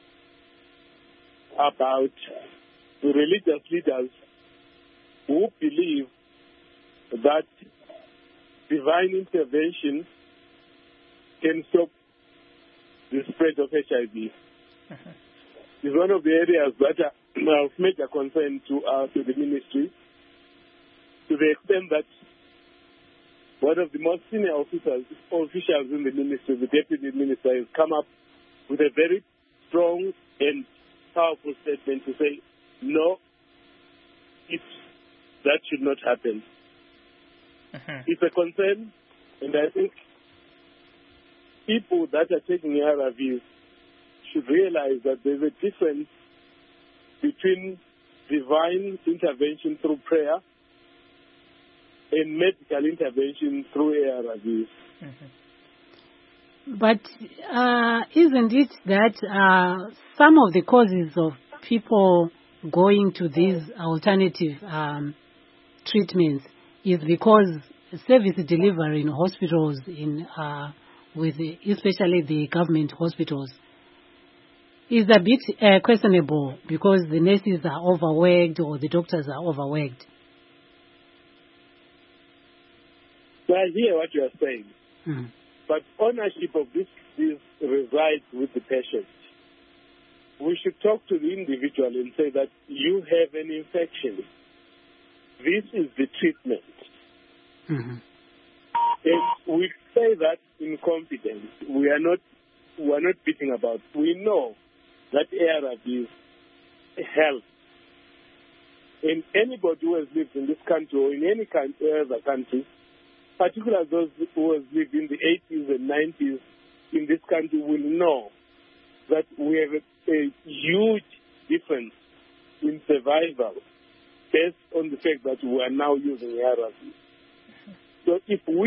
about the religious leaders who believe that divine intervention can stop the spread of H I V. Uh-huh. It's one of the areas that are of major concern to, uh, to the ministry, to the extent that one of the most senior officers, officials in the ministry, the deputy minister, has come up with a very strong and powerful statement to say, no, it, that should not happen. Uh-huh. It's a concern, and I think people that are taking A R Vs should realize that there's a difference between divine intervention through prayer and medical intervention through A R Vs.
Mm-hmm. But uh, isn't it that uh, some of the causes of people going to these alternative um, treatments is because service delivery in hospitals, in uh, with the, especially the government hospitals, is a bit uh, questionable because the nurses are overworked or the doctors are overworked.
So I hear what you are saying,
mm.
but ownership of this, this resides with the patient. We should talk to the individual and say that you have an infection. This is the treatment.
Mm-hmm.
And we say that in confidence. We are not we are not beating about. We know that A R Vs help. And anybody who has lived in this country or in any other country, particularly those who have lived in the eighties and nineties in this country, will know that we have a, a huge difference in survival based on the fact that we are now using A R Vs. So if we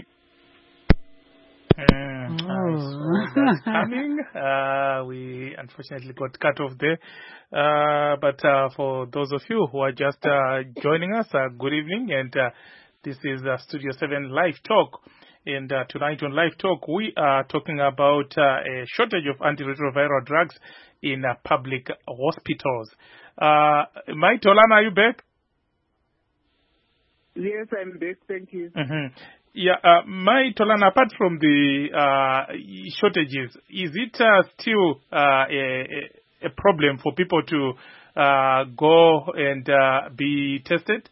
Mm, oh. So that's coming. Uh, we unfortunately got cut off there. Uh, but uh, for those of you who are just uh, joining us, uh, good evening. And uh, this is uh, Studio seven Live Talk. And uh, tonight on Live Talk, we are talking about uh, a shortage of antiretroviral drugs in uh, public hospitals. Uh, Mai Tolana, are you back?
Yes, I'm back. Thank you.
Mm-hmm. Yeah, uh, Mai Tolana, apart from the uh, shortages, is it uh, still uh, a, a problem for people to uh, go and uh, be tested?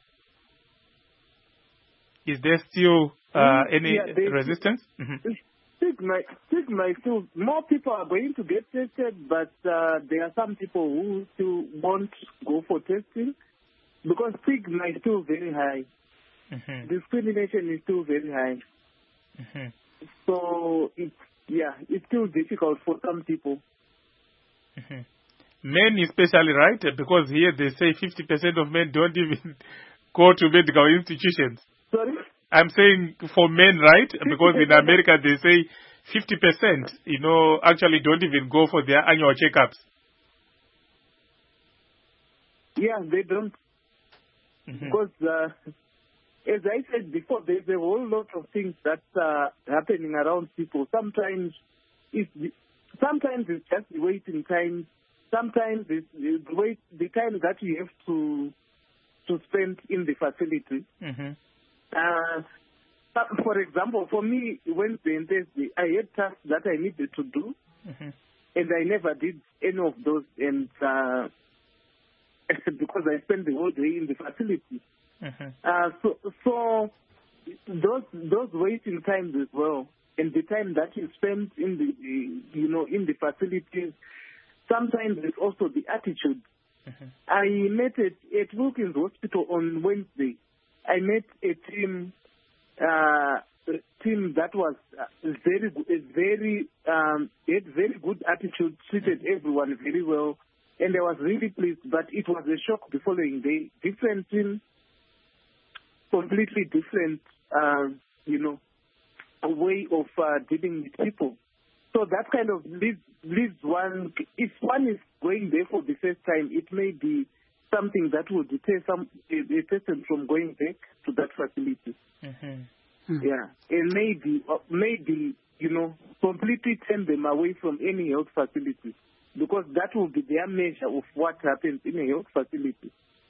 Is there still uh, any
yeah, they,
resistance? Mm-hmm.
Stigma, stigma is still, more people are going to get tested, but uh, there are some people who still won't go for testing because stigma is still very high. Mm-hmm. Discrimination is still very high. Mm-hmm. So, it's, yeah, it's still difficult for some people.
Mm-hmm. Men especially, right? Because here they say fifty percent of men don't even go to medical institutions.
Sorry?
I'm saying for men, right? Because in America they say fifty percent, you know, actually don't even go for their annual checkups.
Yeah, they don't. Mm-hmm. Because... Uh, as I said before, there's a whole lot of things that are happening around people. Sometimes it's, sometimes it's just the waiting time. Sometimes it's the, wait, the time that you have to to spend in the facility. Mm-hmm. Uh, for example, for me, Wednesday and Thursday, I had tasks that I needed to do, mm-hmm. and I never did any of those, and uh, because I spent the whole day in the facility. Mm-hmm. Uh, so, so those those waiting times as well, and the time that you spend in the you know in the facilities, sometimes it's also the attitude Mm-hmm. I met at, at Wilkins Hospital on Wednesday. I met a team, uh, a team that was very, very, um, had very good attitude, treated everyone very well, and I was really pleased. But it was a shock the following day. Different team, completely different, uh, you know, a way of uh, dealing with people. So that kind of leaves, leaves one, if one is going there for the first time, it may be something that will deter some a, a person from going back to that facility. Mm-hmm. Mm-hmm. Yeah, and maybe, uh, maybe, you know, completely turn them away from any health facility, because that will be their measure of what happens in a health facility.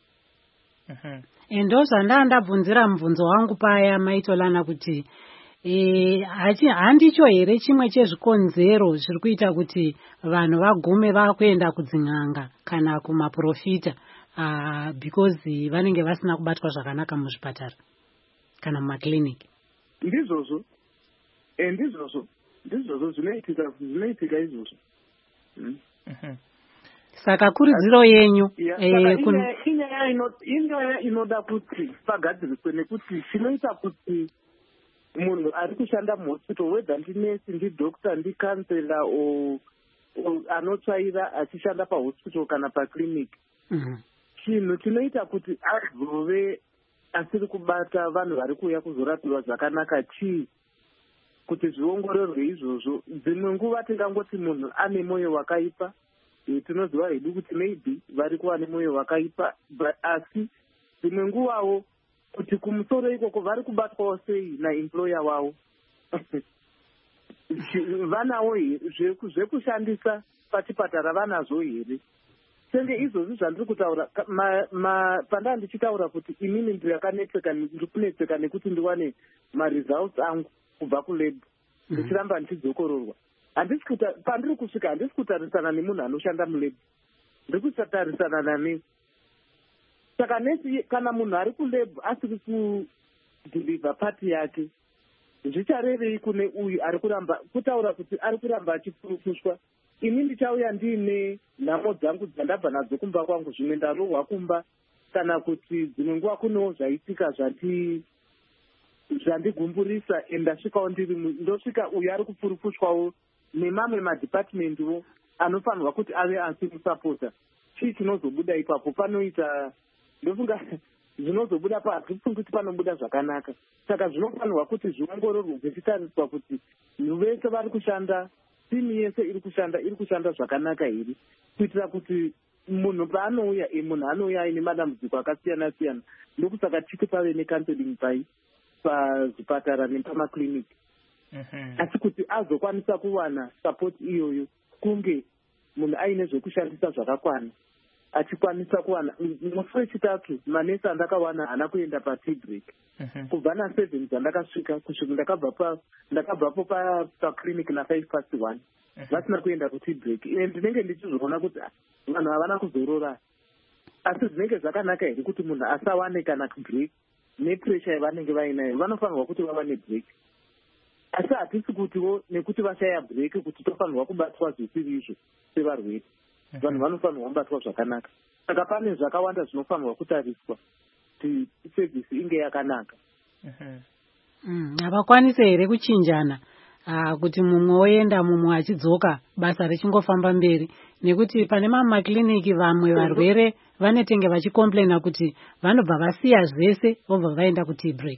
Ndozvanda ndabvunzira mubvunzo wangu paya maitolana kuti Eh, handicho here chimwe chezvikonzero zviri kuita kuti vanhu vagume vakuenda kudzin'anga kana kumaprofita uh, because vanenge vasina kubatwa zvakanaka muzvipatara kana mumakliniki.
Ndizvozvo ndizvozvo ndizvozvo zvinoitika zvinoitika izvozvo.
Saka kurudziro yenyu
inyaya inoda kuti pagadziriswe, nekuti chinoita kuti munhu ari kushanda muhospital, whether ndinesi, ndidhokta, ndikansela o anotsvaira achishanda pahospital kana pakliniki, chinhu chinoita kuti azove asiri kubata vanhu vari kuuya kuzorapiwa zvakanaka chii, kuti zviongororwe izvozvo. Dzimwe nguva tingangoti munhu ane mwoyo wakaipa, tinoziva hedu kuti maybe vari kuva nemwoyo wakaipa, asi dzimwe nguvawo kuti kumusoro ikoko vari kubatwawo sei naemployer wavo. Vanawo zvekushandisa pachipatara vanazvo here? Senge izvozvi zvandiri kutaura, pandanga ndichitaura kuti inini ndiri yakanetseka, ndiri kunetseka nekuti ndiwane maresults angu kubva kulab, ndichiramba ndichidzokororwa. Pandiri kusvika handisi kutarisana nemunhu anoshanda mulab, ndiri kutarisana nanesi. Saka nesi kana munhu ari kulab asiri kudhilivha pati yake, zvicharevei kune uyu ari kuramba kutaura kuti ari kuramba achifurukushwa? Ini ndichauya ndiine nhamo dzangu dzandabva nadzo kumba kwangu, zvimwe ndarohwa kumba, kana kuti dzimwe nguva kunewo zvaitika zvati zvandigumburisa, endasvikawo ndiri ndosvika uyu ari kufurukushwawo nemamwe madhipatimendiwo anofanirwa kuti ave asimusapota. Chii chinozobuda ipapo? Panoita ndofunga zvinozobuda pazvifungi kuti panobuda zvakanaka. Saka zvinofanirwa kuti zviongororwe zvichitariswa kuti vese vari kushanda, timu yese iri kushanda iri kushanda zvakanaka here, kuitira kuti munhu paanouya munhu anouya aine madambudziko akasiyana siyana. Ndokusaka titi pave necounseling pai pazvipatara nepamakliniki, asi kuti azokwanisa kuwana support iyoyo, kunge munhu aine zvekushandisa zvakakwana, achikwanisa kuwana. Musi wechitatu manesi andakawana haana kuenda patea break. Kubva naseven dzandakasvika kusvika ndakabva ndakabvapo pakliniki nafive past one, vasina kuenda kutea break. Ndinenge ndichizvoona kuti vanhu havana kuzorora, asi zvinenge zvakanaka here kuti munhu asawane kana break nepressure yavanenge vainayo. Vanofanirwa kuti vawane break, asi hatisi kutiwo nekuti vashaya break kuti tofanirwa kubatwa zvisivizvo sevarwere. Vanhu vanofanirwa kubatwa zvakanaka. Saka pane zvakawanda zvinofanirwa kutariswa kuti sevhisi inge yakanaka.
Havakwanise here kuchinjana, kuti mumwe oenda mumwe achidzoka, basa richingofamba mberi? Nekuti pane mamwe makliniki vamwe varwere vanetenge vachikomplaina kuti vanobva vasiya zvese vobva vaenda kutea break.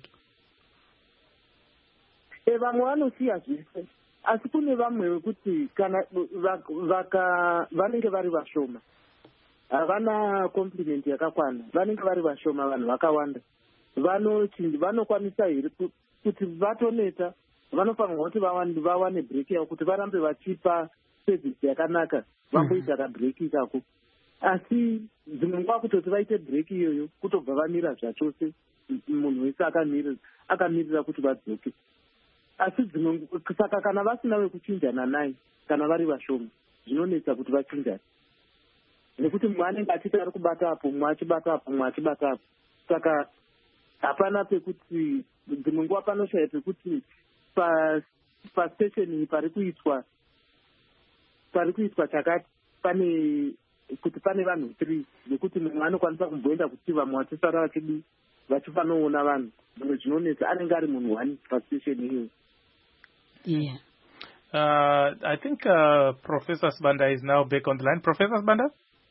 Vamwe vanosiya zvese, asi kune vamwe vekuti kana vanenge vari vashoma, havana compliment yakakwana, vanenge vari vashoma, vanhu vakawanda, vanokwanisa here kuti vatoneta, vanofanirwa kuti vawane break yavo, kuti varambe vachipa service yakanaka, vamboita kabreak ikako. Asi dzimwe nguva kutoti vaite break iyoyo, kutobva vamira zvachose, munhu wese akamirira kuti vadzoke. Asi dzimwe, saka kana vasina wekuchinjana naye, kana vari vashoma, zvinonetsa kuti vachinjane, nekuti mumwe anenge achiti ari kubata apo, mumwe achibata apo, mumwe achibata apo. Saka hapana pekuti, dzimwe nguva panoshaya pekuti pastation pari kuitwa pari kuitwa chakati pane kuti pane vanhu three nekuti mumwe anokwanisa kumboenda kuti vamwe vatisara vachidi vachifanoona vanhu zvimwe zvinonetsa anenge ari munhu one pastation iyoyo.
Yeah.
Uh, I think uh, Professor Sibanda is now back on the line. Professor Sibanda?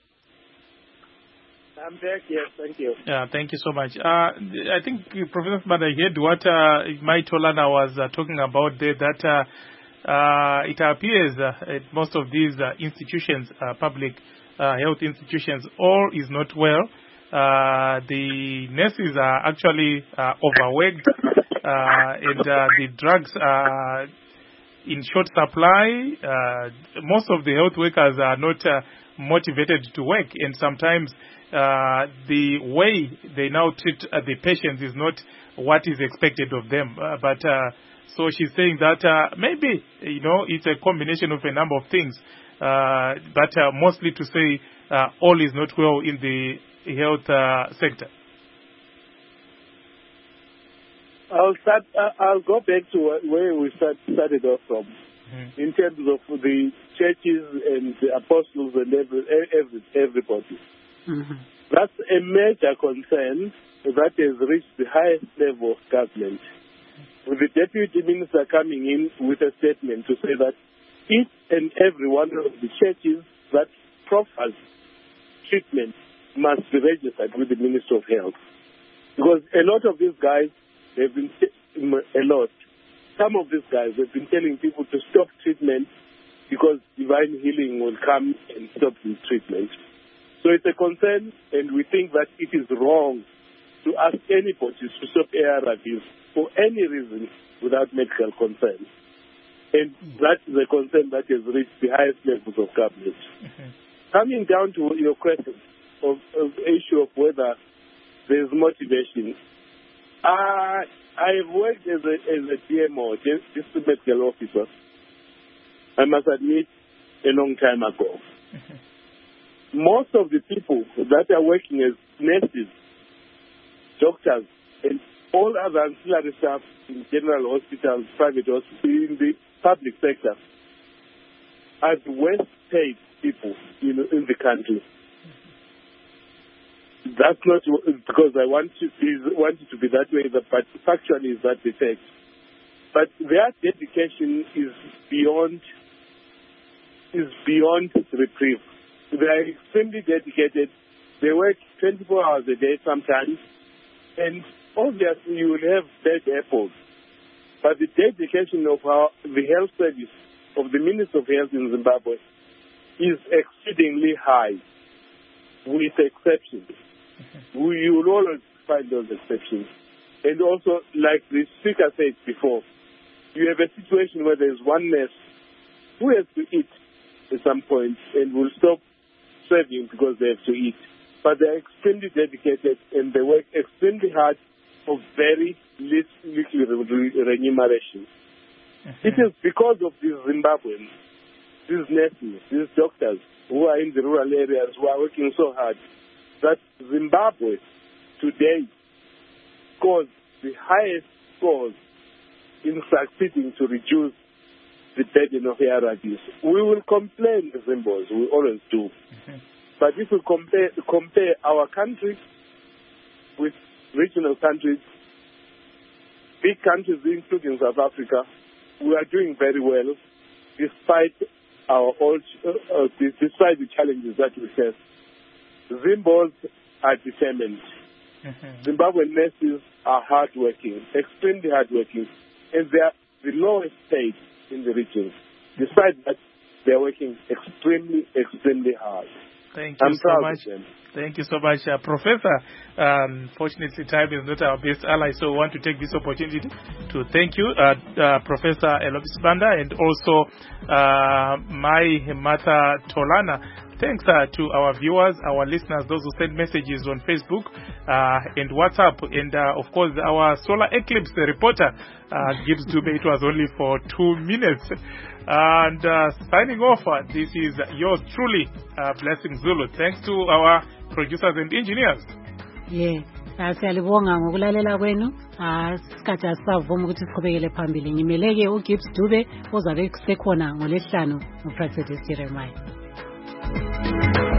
I'm back, yes, thank you.
Yeah, thank you so much. Uh, I think uh, Professor Sibanda heard what uh, Mai Tolana was uh, talking about there, that uh, uh, it appears uh, at most of these uh, institutions, uh, public uh, health institutions, all is not well. Uh, the nurses are actually uh, overworked uh, and uh, the drugs are in short supply. Uh, most of the health workers are not uh, motivated to work, and sometimes uh, the way they now treat uh, the patients is not what is expected of them. Uh, but uh, so she's saying that uh, maybe, you know, it's a combination of a number of things, uh, but uh, mostly to say uh, all is not well in the health uh, sector.
I'll start. Uh, I'll go back to where we start, started off from, mm-hmm. in terms of the churches and the apostles and every, every, everybody. Mm-hmm. That's a major concern that has reached the highest level of government. With the deputy minister coming in with a statement to say that each and every one of the churches that proffers treatment must be registered with the Ministry of Health. Because a lot of these guys, they've been a lot. Some of these guys have been telling people to stop treatment because divine healing will come and stop the treatment. So it's a concern, and we think that it is wrong to ask anybody to stop A R Vs for any reason without medical consent. And that is a concern that has reached the highest levels of government. Mm-hmm. Coming down to your question of, of the issue of whether there is motivation, uh, I've worked as a, as a D M O, district medical officer, I must admit, a long time ago. Mm-hmm. Most of the people that are working as nurses, doctors, and all other ancillary staff in general hospitals, private hospitals, in the public sector, are the worst paid people in, in the country. That's not because I want, to, want it to be that way, but factually is that the fact. But their dedication is beyond, is beyond reprieve. They are extremely dedicated. They work twenty-four hours a day sometimes, and obviously you will have bad apples. But the dedication of our, the health service of the Minister of Health in Zimbabwe is exceedingly high, with exceptions. Mm-hmm. We, you will always find those exceptions. And also, like the speaker said before, you have a situation where there is one nurse who has to eat at some point and will stop serving because they have to eat. But they are extremely dedicated and they work extremely hard for very little remuneration. Mm-hmm. It is because of these Zimbabweans, these nurses, these doctors who are in the rural areas who are working so hard that Zimbabwe today scores the highest scores in succeeding to reduce the burden of A R Vs. We will complain, the Zimbabweans, we always do. Mm-hmm. But if we compare, compare our country with regional countries, big countries including South Africa, we are doing very well despite our old, uh, despite the challenges that we face. Zimbabweans are determined. Mm-hmm. Zimbabwean nurses are hardworking, extremely hardworking, and they are the lowest paid in the region. Despite that, they are working extremely, extremely hard.
Thank you
I'm
so much. Thank you so much, uh, Professor. Um, fortunately, time is not our best ally, so I want to take this opportunity to thank you, uh, uh, Professor Elobi Sibanda, and also uh, Mai Martha Tolana. Thanks uh, to our viewers, our listeners, those who send messages on Facebook uh, and WhatsApp, and uh, of course our solar eclipse reporter, uh, Gibbs Dube. It was only for two minutes. And uh, signing off, uh, this is yours truly, uh, Blessing Zulu. Thanks to our producers and engineers.
Yeah. Siyalibonga ngokulalela kwenu. Isikhathi asisavuma ukuthi siqhubekele phambili. Ngimeleke uGibbs Dube ozabe sekhona ngoLesihlanu ngoProfessor Jeremiah.